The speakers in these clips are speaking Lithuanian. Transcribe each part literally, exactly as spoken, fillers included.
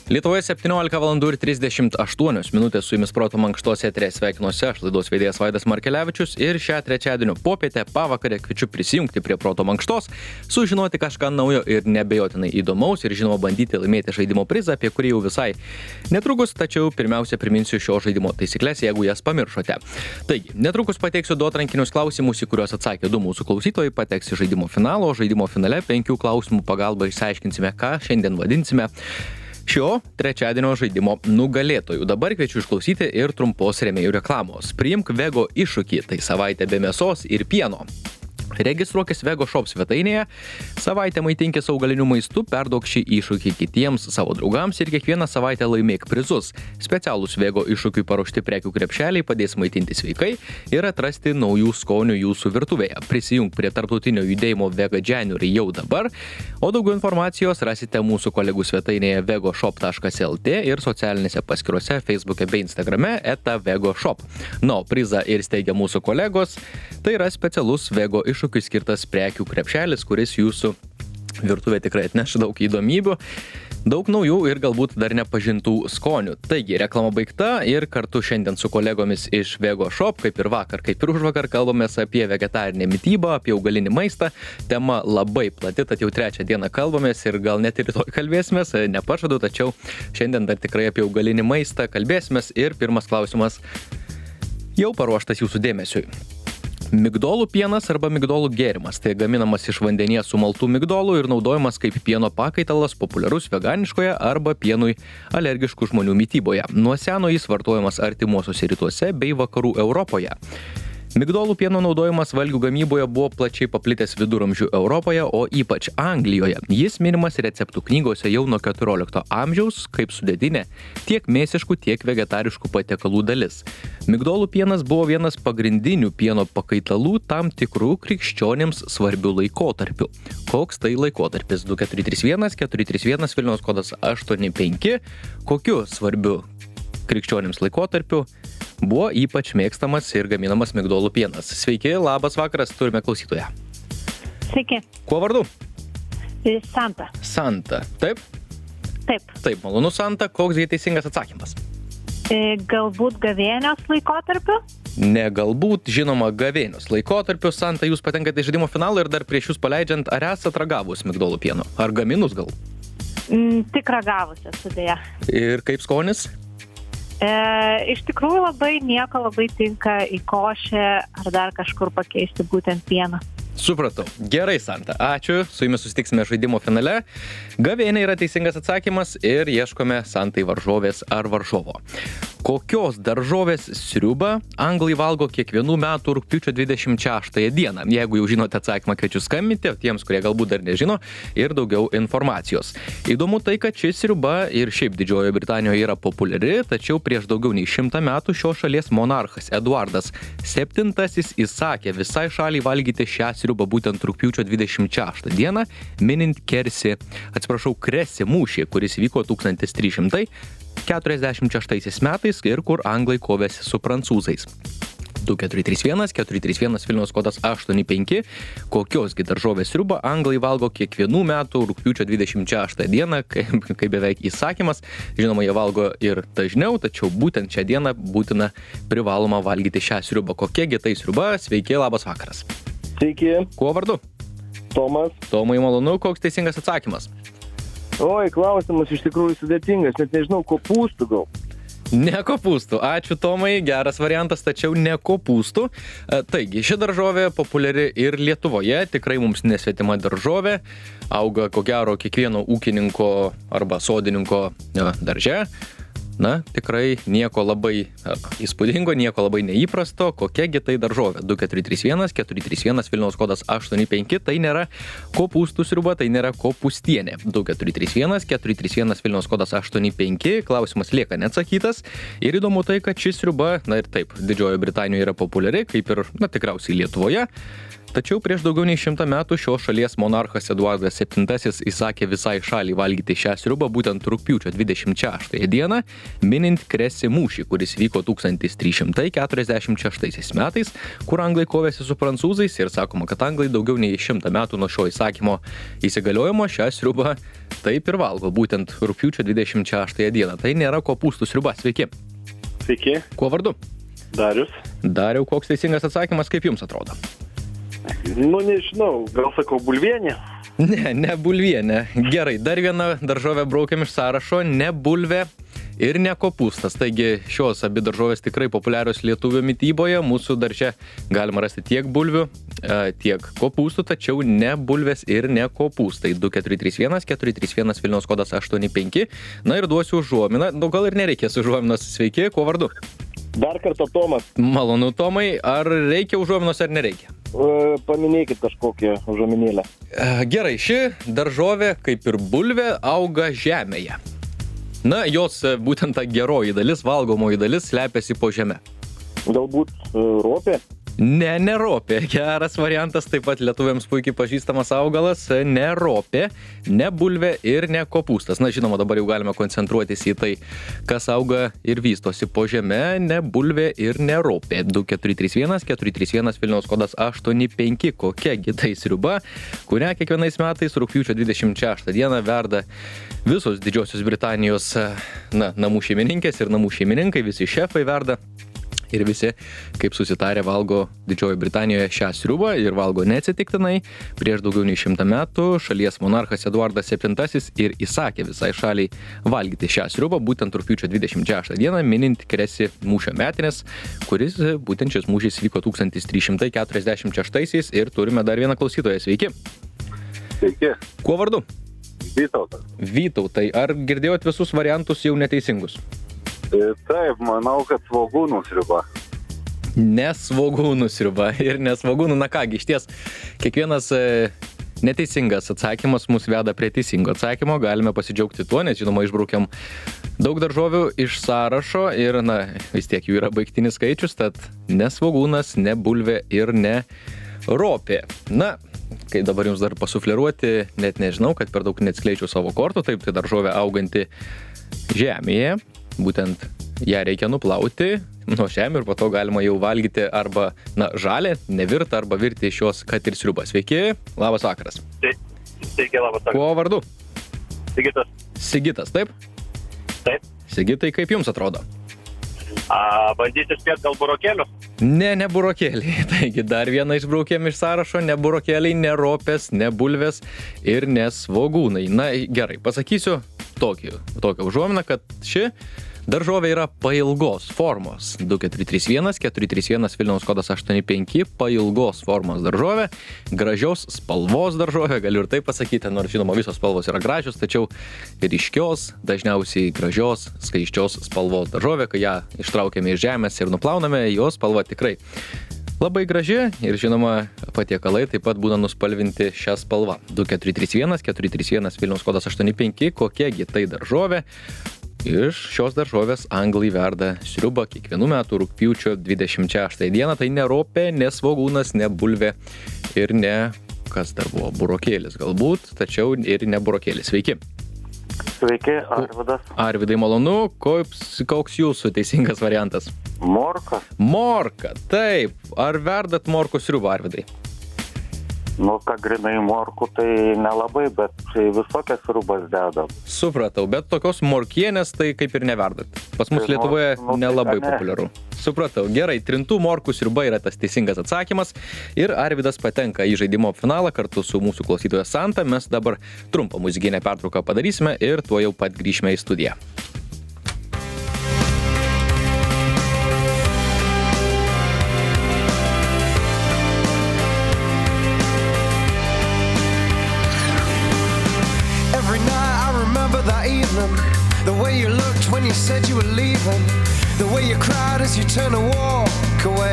Lietuvoje septyniolika valandų ir trisdešimt aštuonios minutės su jumis Proto mankštos eteryje sveikinuosi aš, laidos vedėjas Vaidas Markelevičius, ir šią trečiadienio popietę pavakarę kviečiu prisijungti prie Proto mankštos, sužinoti kažką naujo ir neabejotinai įdomaus ir žinoma bandyti laimėti žaidimo prizą, apie kurį jau visai netrukus, tačiau pirmiausia priminsiu šio žaidimo taisyklės, jeigu jas pamiršote. Taigi, netrukus pateiksiu du atrankinius klausimus, į kuriuos atsakė du mūsų klausytojai, pateks į žaidimo finalo, o žaidimo finale penkių klausimų pagalba išsiaiškinsime, ką šiandien vadinsime šio trečiadienio žaidimo nugalėtojų. Dabar kviečiu išklausyti ir trumpos rėmėjų reklamos. Priimk Vego iššūkį, tai savaitė be mėsos ir pieno. Registruokis Vego Shop svetainėje, savaitę maitinkis augaliniu maistu, perduok šį iššūkį kitiems savo draugams ir kiekvieną savaitę laimėk prizus. Specialūs Vego iššūkiui paruošti prekių krepšeliai padės maitinti sveikai ir atrasti naujų skonių jūsų virtuvėje. Prisijunk prie tarptautinio judėjimo Vega January jau dabar, o daugiau informacijos rasite mūsų kolegų svetainėje vegoshop taškas lt ir socialinėse paskyrose Facebook'e bei Instagram'e eta vegoshop. Na, o prizą ir steigia mūsų kolegos, tai yra specialus Vego iššūkis skirtas prekių krepšelis, kuris jūsų virtuvė tikrai atneš daug įdomybių, daug naujų ir galbūt dar nepažintų skonių. Taigi, reklama baigta ir kartu šiandien su kolegomis iš Vego Shop, kaip ir vakar, kaip ir užvakar, kalbamės apie vegetarinę mitybą, apie augalinį maistą. Tema labai plati, tad jau trečią dieną kalbamės ir gal net ir rytoj kalbėsimės, nepažadu, tačiau šiandien dar tikrai apie augalinį maistą kalbėsimės ir pirmas klausimas jau paruoštas jūsų dėmesiui. Migdolų pienas arba migdolų gėrimas. Tai gaminamas iš vandenyje sumaltų migdolų ir naudojamas kaip pieno pakaitalas, populiarus veganiškoje arba pienui alergiškų žmonių mityboje. Nuo seno jis vartojamas artimuosiuose rytuose bei vakarų Europoje. Migdolų pieno naudojimas valgių gamyboje buvo plačiai paplitęs viduramžių Europoje, o ypač Anglijoje. Jis minimas receptų knygose jau nuo keturiolikto amžiaus kaip sudėtinė tiek mėsiškų, tiek vegetariškų patiekalų dalis. Migdolų pienas buvo vienas pagrindinių pieno pakaitalų tam tikrų krikščionims svarbių laikotarpių. Koks tai laikotarpis? du keturi trys vienas keturi trys vienas Vilniaus kodas aštuoni penki. Kokiu svarbiu krikščionims laikotarpiu buvo ypač mėgstamas ir gaminamas migdolų pienas? Sveiki, labas vakaras, turime klausytoją. Sveiki. Kuo vardu? Santa. Santa. Taip? Taip. Taip, malonu Santa. Koks teisingas atsakymas? E, galbūt gavėnios laikotarpiu? Ne galbūt, žinoma, gavėnios laikotarpiu. Santa, jūs patenkate į žaidimo finalą ir dar prieš jūs paleidžiant, ar esat ragavus migdolų pieno? Ar gaminus gal? Mm, tik ragavus esu dėja. Ir kaip skonis? E, iš tikrųjų labai nieko labai tinka į košę ar dar kažkur pakeisti būtent pieną. Supratau. Gerai, Santa. Ačiū. Su jumis susitiksime žaidimo finale. Gavėnė yra teisingas atsakymas ir ieškome Santai varžovės ar varžovo. Kokios daržovės sriubą anglai valgo kiekvienų metų rugpjūčio dvidešimt šeštąją dieną? Jeigu jau žinote atsakymą, kviečiu skambinti, o tiems, kurie galbūt dar nežino, ir daugiau informacijos. Įdomu tai, kad ši sriuba ir šiaip Didžiojoje Britanijoje yra populiari, tačiau prieš daugiau nei šimtą metų šios šalies monarchas Eduardas septintasis įsakė visai šaliai valgyti šią sriubą būtent rugpjūčio dvidešimt šeštą dieną, minint Kersi, atsiprašau, Kresi mūšį, kuris vyko tūkstantis trys šimtai keturiasdešimt šeštaisiais metais ir kur anglai kovėsi su prancūzais. du keturi trys vienas keturi trys vienas Vilniaus kodas aštuoni penki. Kokiosgi daržovės sriubą anglai valgo kiekvienų metų rugpjūčio dvidešimt šeštą dieną, kaip, kaip beveik įsakymas. Žinoma, jie valgo ir dažniau, tačiau būtent šią dieną būtina privaloma valgyti šią sriubą. Kokiagi tai sriuba? Sveiki, labas vakaras. Sveiki. Kuo vardu? Tomas. Tomai, malonu, koks teisingas atsakymas? Oi, klausimas iš tikrųjų sudėtingas, net nežinau, kopūstų gal. Ne kopūstų. Ačiū, Tomai, geras variantas, tačiau ne kopūstų. Taigi, ši daržovė populiari ir Lietuvoje, tikrai mums nesvetima daržovė, auga ko gero kiekvieno ūkininko arba sodininko darže. Na, tikrai nieko labai įspūdingo, nieko labai neįprasto. Kokiagi tai daržovė? du keturi trys vienas keturi trys vienas Vilniaus kodas aštuoni penki. Tai nėra kopūstų sriuba, tai nėra kopūstienė. du keturi trys vienas keturi trys vienas Vilniaus kodas aštuoni penki. Klausimas lieka neatsakytas. Ir įdomu tai, kad ši sriuba, na ir taip, Didžiojoje Britanijoje yra populiari, kaip ir, na, tikriausiai Lietuvoje. Tačiau prieš daugiau nei šimtą metų šios šalies monarchas Eduardas septintasis įsakė visai šaliai valgyti šią sriubą būtent rugpjūčio dvidešimt šeštąją dieną, minint Kresį mūšį, kuris vyko tūkstantis trys šimtai keturiasdešimt šeštaisiais metais, kur anglai kovėsi su prancūzais ir sakoma, kad anglai daugiau nei šimtą metų nuo šio įsakymo įsigaliojimo šią sriubą taip ir valgo, būtent rugpjūčio dvidešimt šeštąją dieną. Tai nėra kopūstų sriuba. Sveiki. Sveiki, Kuo vardu? Darius. Dariau, koks teisingas atsakymas, kaip jums atrodo? Nu, nežinau, gal sakau bulvienė? Ne, ne bulvienė. Gerai, dar vieną daržovę braukiam iš sąrašo, ne bulvė ir ne kopūstas. Taigi šios abi daržovės tikrai populiarios lietuvių mityboje. Mūsų darže galima rasti tiek bulvių, tiek kopūstų, tačiau ne bulvės ir ne kopūstai. du keturi trys vienas keturi trys vienas Vilniaus kodas aštuoni penki. Na ir duosiu užuominą. Nu, gal ir nereikės užuominos. Sveiki, kuo vardu? Dar kartą Tomas. Malonu, Tomai. Ar reikia užuominos ar nereikia? E, paminėkit kažkokią užuominėlę. Gerai, ši daržovė, kaip ir bulvė, auga žemėje. Na, jos būtent ta geroji dalis, valgomoji dalis, slepiasi po žeme. Galbūt e, ropė? Ne, ne ropė. Geras variantas, taip pat lietuviams puikiai pažįstamas augalas. Ne ropė, ne bulvė ir ne kopūstas. Na, žinoma, dabar jau galime koncentruotis į tai, kas auga ir vystosi po žeme. Ne bulvė ir ne ropė. du keturi trys vienas keturi trys vienas Vilniaus kodas aštuoni penki. Kokiagi tai sriuba, kurią kiekvienais metais rugpjūčio dvidešimt šeštą dieną verda visos Didžiosios Britanijos na, namų šeimininkės ir namų šeimininkai, visi šefai verda. Ir visi, kaip susitarė, valgo Didžiojoje Britanijoje šią sriubą ir valgo neatsitiktinai. Prieš daugiau nei šimtą metų šalies monarchas Eduardas septintasis ir įsakė visai šaliai valgyti šią sriubą būtent rugpjūčio dvidešimt šeštą dieną, minint Kresį mūšio metinės, kuris būtent šis mūšis vyko tūkstantis trys šimtai keturiasdešimt šeštaisiais ir turime dar vieną klausytoją. Sveiki. Sveiki. Kuo vardu? Vytautas. Vytautai, ar girdėjot visus variantus jau neteisingus? Taip, manau, kad svogūnų sriuba. Ne svogūnų sriuba ir ne svogūnų. Na kągi, iš ties, kiekvienas e, neteisingas atsakymas mus veda prie teisingo atsakymo. Galime pasidžiaugti tuo, nes žinoma, išbraukiam daug daržovių iš sąrašo ir, na, vis tiek jų yra baigtinis skaičius, tad ne svogūnas, ne bulvė ir ne ropė. Na, kai dabar jums dar pasufleruoti, net nežinau, kad per daug neatskleičiau savo kortų, taip, tai daržovė auganti žemėje. Būtent ją reikia nuplauti nuo žemė ir po to galima jau valgyti arba, na, žalę, nevirtą arba virti iš jos, kad ir sriubą. Sveiki, labas vakaras. Sveiki, labas vakaras. Kuo vardu? Sigitas. Sigitas, taip? Taip. Sigitai, kaip jums atrodo? A, bandyti spėti gal burokėlius? Ne, ne burokėliai. Taigi dar vieną išbraukėm iš sąrašo, ne burokėliai, ne ropės, ne bulvės ir ne svogūnai. Na, gerai, pasakysiu tokį, tokią užuominą, kad ši daržovė yra pailgos formos. du keturi trys vienas keturi trys vienas Vilniaus kodas aštuoni penki, pailgos formos daržovė, gražios spalvos daržovė, galiu ir taip pasakyti, nors žinoma visos spalvos yra gražios, tačiau ryškios, dažniausiai gražios, skaičios spalvos daržovė, kai ją ištraukiame iš žemės ir nuplauname, jos spalva tikrai labai graži ir žinoma patiekalai taip pat būna nuspalvinti šią spalvą. du keturi trys vienas keturi trys vienas Vilniaus kodas aštuoni penki, kokiagi tai daržovė. Iš šios daržovės anglai verda sriubą kiekvienų metų rugpjūčio dvidešimt šeštą dieną. Tai ne ropė, ne svogūnas, ne bulvė ir ne, kas dar buvo, burokėlis galbūt, tačiau ir ne burokėlis. Sveiki. Sveiki, Arvidas. Arvidai, malonu. Koks, koks jūsų teisingas variantas? Morka. Morka, taip. Ar verdat morkų sriubą, Arvidai? Nu, ką grinai morkų, tai nelabai, bet visokias sriubas dedam. Supratau, bet tokios morkienės tai kaip ir neverdat. Pas mus Tai Lietuvoje nu, tai nelabai ką ne. populiaru. Supratau, gerai, trintų morkų sriuba yra tas teisingas atsakymas ir Arvidas patenka į žaidimo finalą kartu su mūsų klausytoja Santa. Mes dabar trumpą muzikinę pertrauką padarysime ir tuo jau pat grįšime į studiją. The way you looked when you said you were leaving, the way you cried as you turned to walk away,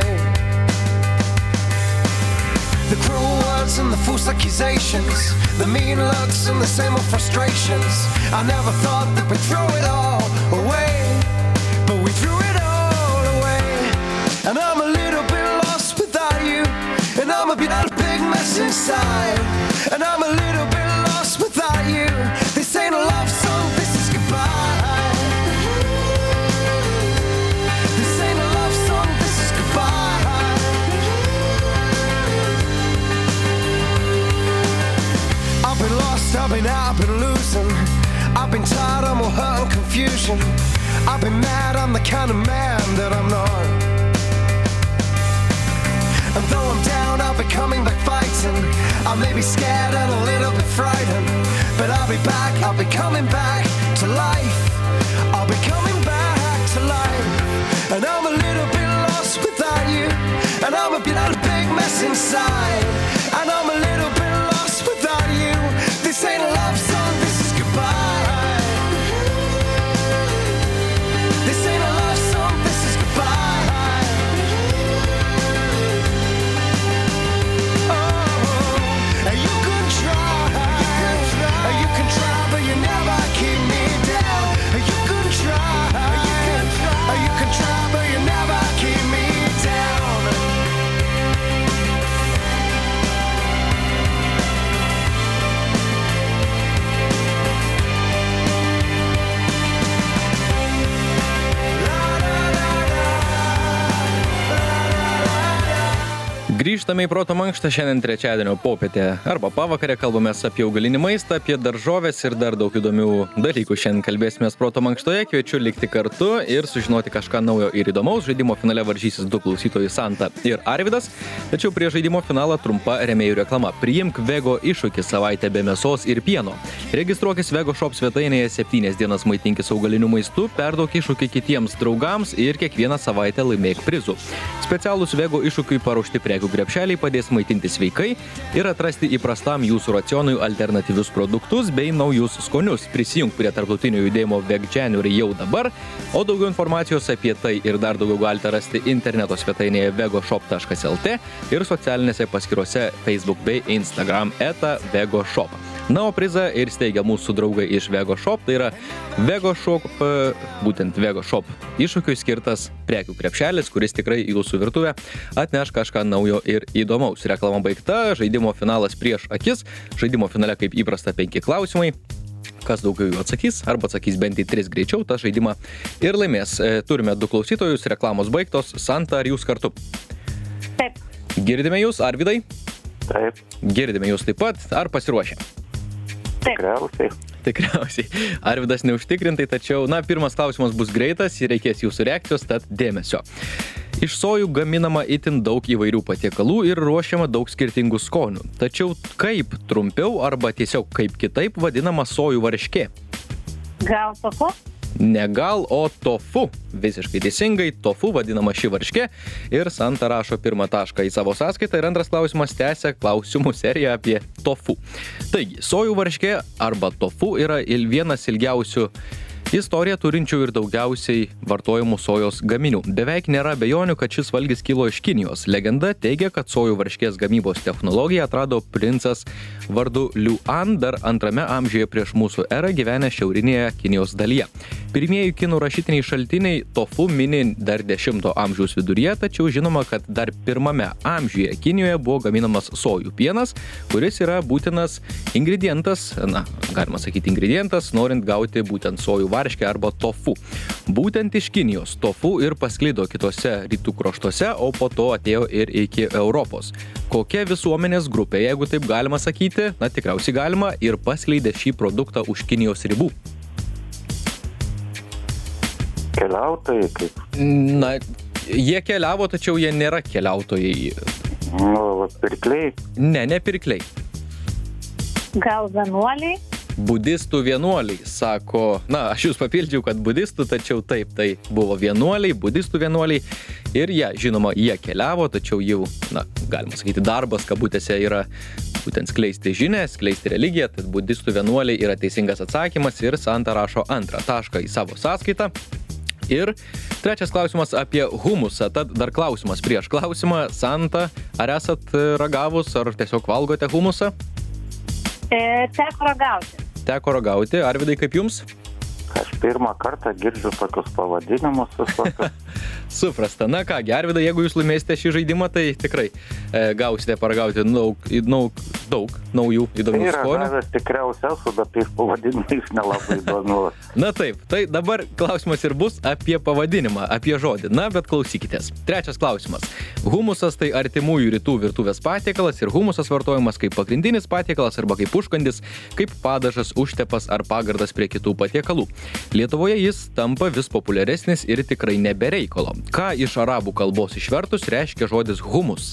the cruel words and the false accusations, the mean looks and the same old frustrations. I never thought that we'd throw it all away, but we threw it all away. And I'm a little bit lost without you, and I'm a bit out of pain. be mad, I'm the kind of man that I'm not. And though I'm down, I'll be coming back fighting. I may be scared and a little bit frightened, but I'll be back, I'll be coming back to life. I'll be coming back to life. And I'm a little bit lost without you, and I'm a bit a big mess inside. And I'm a little bit lost without you. This ain't a love song, this is goodbye. This ain't a love song, this is goodbye. Oh, and you can try, you can try, but you never keep me down. You can try, you can try, but you never keep me down. Grįžtame į proto mankštą šiandien trečiadienio popietę arba pavakarę, kalbamės apie augalinį maistą, apie daržovės ir dar daug įdomių dalykų. Šiandien kalbėsimės proto mankštoje, kviečiu likti kartu ir sužinoti kažką naujo ir įdomaus. Žaidimo finale varžysis du klausytojai Santa ir Arvydas, tačiau prie žaidimo finalą trumpa rėmėjų reklama. Priimk Vego iššūkį savaitę be mėsos ir pieno. Registruokis Vego Shop svetainėje, septynias dienas maitinkis augaliniu maistu, perduok iššūkį kitiems draugams ir kiekvieną savaitę laimėk prizų. Specialūs Vego iššūkiui paruošti prekių krepšeliai padės maitinti sveikai ir atrasti įprastam jūsų racionui alternatyvius produktus bei naujus skonius. Prisijunk prie tarptautinio judėjimo Veg January jau dabar, o daugiau informacijos apie tai ir dar daugiau galite rasti interneto svetainėje vegoshop taškas lt ir socialinėse paskyrose Facebook bei Instagram eta vegoshop. Na, o prizą ir steigia mūsų draugai iš Vego Shop, tai yra Vego Shop, būtent Vego Shop iššūkiui skirtas prekių krepšelis, kuris tikrai į jūsų virtuvę atneš kažką naujo ir įdomaus. Reklama baigta, žaidimo finalas prieš akis, žaidimo finale kaip įprasta penki klausimai. Kas daugiau jų atsakys, arba atsakys bent į tris greičiau, tą žaidimą ir laimės. Turime du klausytojus, reklamos baigtos. Santa, ar jūs kartu? Taip. Girdime jūs, Arvydai? Taip, Girdime jūs taip pat, ar pasiruošę? tikriausiai. Tikriausiai. Arvydas neužtikrintai, tačiau, na, pirmas klausimas bus greitas ir reikės jūsų reakcijos, tad dėmesio. Iš sojų gaminama itin daug įvairių patiekalų ir ruošiama daug skirtingų skonių. Tačiau kaip trumpiau arba tiesiog kaip kitaip vadinama sojų varškė? Gal tofu? Ne gal, o tofu. Visiškai teisingai, tofu vadinama ši varškė. Ir Santa rašo pirmą tašką į savo sąskaitą ir antras klausimas tęsia klausimų seriją apie tofu. Taigi, sojų varškė arba tofu yra vienas ilgiausių istoriją turinčių ir daugiausiai vartojamų sojos gaminių. Beveik nėra abejonių, kad šis valgis kilo iš Kinijos. Legenda teigia, kad sojų varškės gamybos technologiją atrado princas vardu Liu An dar antrame amžiuje prieš mūsų erą gyvenę šiaurinėje Kinijos dalyje. Pirmieji kinų rašytiniai šaltiniai tofu mini dar dešimto amžiaus viduryje, tačiau žinoma, kad dar pirmame amžiuje Kinijoje buvo gaminamas sojų pienas, kuris yra būtinas ingredientas, na, galima sakyti ingredientas, norint gauti būtent sojų varškę arba tofu. Būtent iš Kinijos tofu ir pasklido kitose rytų kraštuose, o po to atėjo ir iki Europos. Kokia visuomenės grupė, jeigu taip galima sakyti, na tikriausiai galima, ir paskleidė šį produktą už Kinijos ribų? Keliautojai, kaip, Na, jie keliavo, tačiau jie nėra keliautojai. nu, pirkliai. Ne, ne pirkliai. Gal vienuoliai? Budistų vienuoliai, sako, na, aš jūs papildžiau, kad budistų, tačiau taip, tai buvo vienuoliai, budistų vienuoliai ir jie, žinoma, jie keliavo, tačiau jau, na, galima sakyti, darbas kabutėse yra būtent skleisti žinę, skleisti religiją, tad budistų vienuoliai yra teisingas atsakymas ir Santa rašo antrą tašką į savo sąskaitą. Ir trečias klausimas apie humusą, tad dar klausimas prieš klausimą. Santa, ar esat ragavus, ar tiesiog valgote humusą? E, teko ragauti. Teko ragauti. Arvydai, kaip jums? Aš pirmą kartą girdžiu tokius pavadinimus visokius. Suprasta. Na ką, Arvydai, jeigu jūs laimėsite šį žaidimą, tai tikrai e, gausite paragauti daug, daug daug naujų įdomių Tai yra skonių. gavęs tikriausiai esu, bet tais pavadinimais nelabai domiuosi. Na taip, tai dabar klausimas ir bus apie pavadinimą, apie žodį. Na, bet klausykitės. Trečias klausimas. Humusas tai artimųjų rytų virtuvės patiekalas ir humusas vartojamas kaip pagrindinis patiekalas arba kaip užkandis, kaip padažas, užtepas ar pagardas prie kitų patiekalų. Lietuvoje jis tampa vis populiaresnis ir tikrai nebereikalo. Ką iš arabų kalbos išvertus reiškia žodis humus?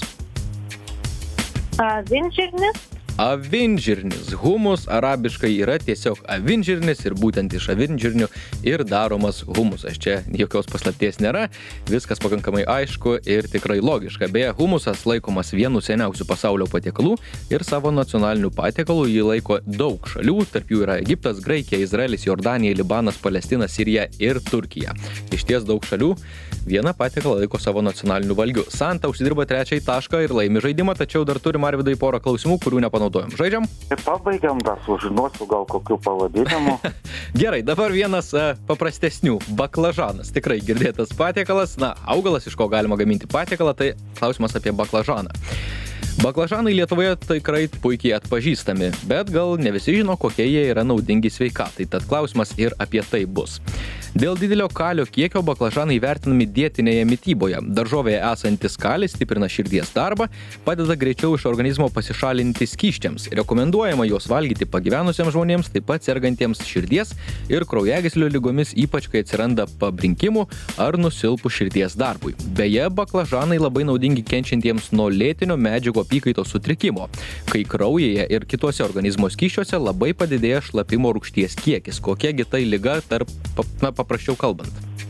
Avinžirnis. Avinžirnis. Humus arabiškai yra tiesiog avinžirnis ir būtent iš avinžirnių ir daromas humusas. Čia jokios paslapties nėra, viskas pakankamai aišku ir tikrai logiška. Beje, humusas laikomas vienu seniausių pasaulio patiekalų ir savo nacionalinių patiekalų jį laiko daug šalių, tarp jų yra Egiptas, Graikija, Izraelis, Jordanija, Libanas, Palestina, Sirija ir Turkija. Iš ties daug šalių vieną patiekalą laiko savo nacionaliniu valgiu. Santa užsidirba trečiąjį tašką ir laimi žaidimą, tačiau dar turim Arvydai porą klausimų, kurių nepanaudojom. Žaidžiam? Tai pabaigiam, dar sužinosiu gal kokių pavadinimų. Gerai, dabar vienas a, paprastesnių. Baklažanas. Tikrai girdėtas patiekalas. Na, augalas, iš ko galima gaminti patiekalą, tai klausimas apie baklažaną. Baklažanai Lietuvoje tikrai puikiai atpažįstami, bet gal ne visi žino, kokie jie yra naudingi sveikatai, tad klausimas ir apie tai bus. Dėl didelio kalio kiekio baklažanai vertinami dietinėje mityboje. Daržovėje esantis kalis stiprina širdies darbą, padeda greičiau iš organizmo pasišalinti skysčiams. Rekomenduojama juos valgyti pagyvenusiems žmonėms, taip pat sergantiems širdies ir kraujagyslių ligomis, ypač kai atsiranda pabrinkimų ar nusilpus širdies darbui. Beje, baklažanai labai naudingi kenčiantiems nuo lėtinio medžiagų apykaitos sutrikimo, kai kraujyje ir kituose organizmo skysčiuose labai padidėja šlapimo rūgšties kiekis. Kokiagi tai liga tarp, na, paprasčiau kalbant.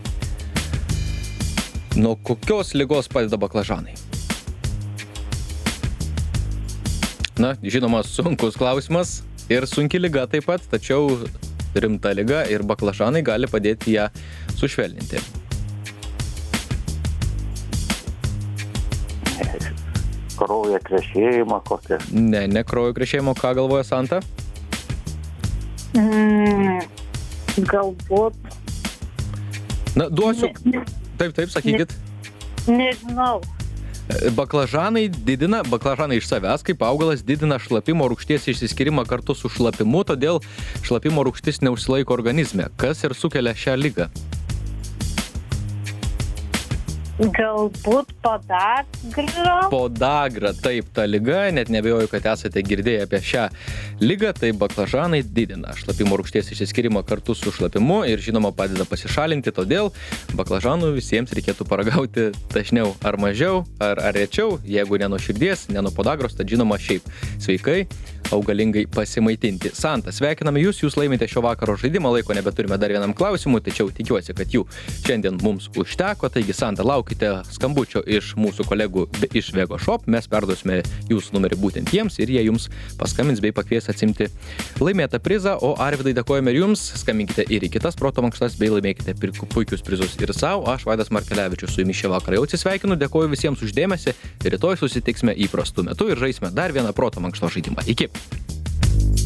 Nuo kokios ligos padeda baklažanai? Na, žinoma, sunkus klausimas ir sunki liga taip pat, tačiau rimta liga ir baklažanai gali padėti ją sušvelninti. Kraujo krešėjimą kokią. Ne, ne kraujo krešėjimo, ką galvoja Santa? Mm, galbūt. Na, duosiu. Ne, Taip, taip, sakykit. nežinau. Baklažanai didina, baklažanai iš savęs kaip augalas didina šlapimo rūgšties išsiskyrimą kartu su šlapimu, todėl šlapimo rūgštis neužsilaiko organizme. Kas ir sukelia šią ligą? Galbūt podagra. Podagra, taip, ta liga, net neabejoju, kad esate girdėję apie šią ligą, tai baklažanai didina šlapimo rūgšties išsiskyrimą kartu su šlapimu ir žinoma padeda pasišalinti, todėl baklažanų visiems reikėtų paragauti dažniau ar mažiau, ar, ar rečiau, jeigu ne nuo širdies, ne nuo podagros, tad žinoma šiaip sveikai, augalingai pasimaitinti. Santa, sveikiname jūs, jūs laimite šio vakaro žaidimą, laiko nebeturime dar vienam klausimui, tačiau tikiuosi, kad jų šiandien mums užteko, taigi Santa, laukite skambučio iš mūsų kolegų iš Vego Shop, mes perduosime jūsų numerį būtent jiems ir jie jums paskambins bei pakvies atsimti laimėtą prizą, o Arvydai dėkojame ir jums, skambinkite ir į kitas proto mankštas bei laimėkite puikius prizus ir savo. Aš Vaidas Markelevičius su jumis šią vakarą jau atsisveikinu, dėkoju visiems už dėmesį, rytoj susitiksime įprastu metu ir žaisime dar vieną proto mankšto žaidimą. Iki!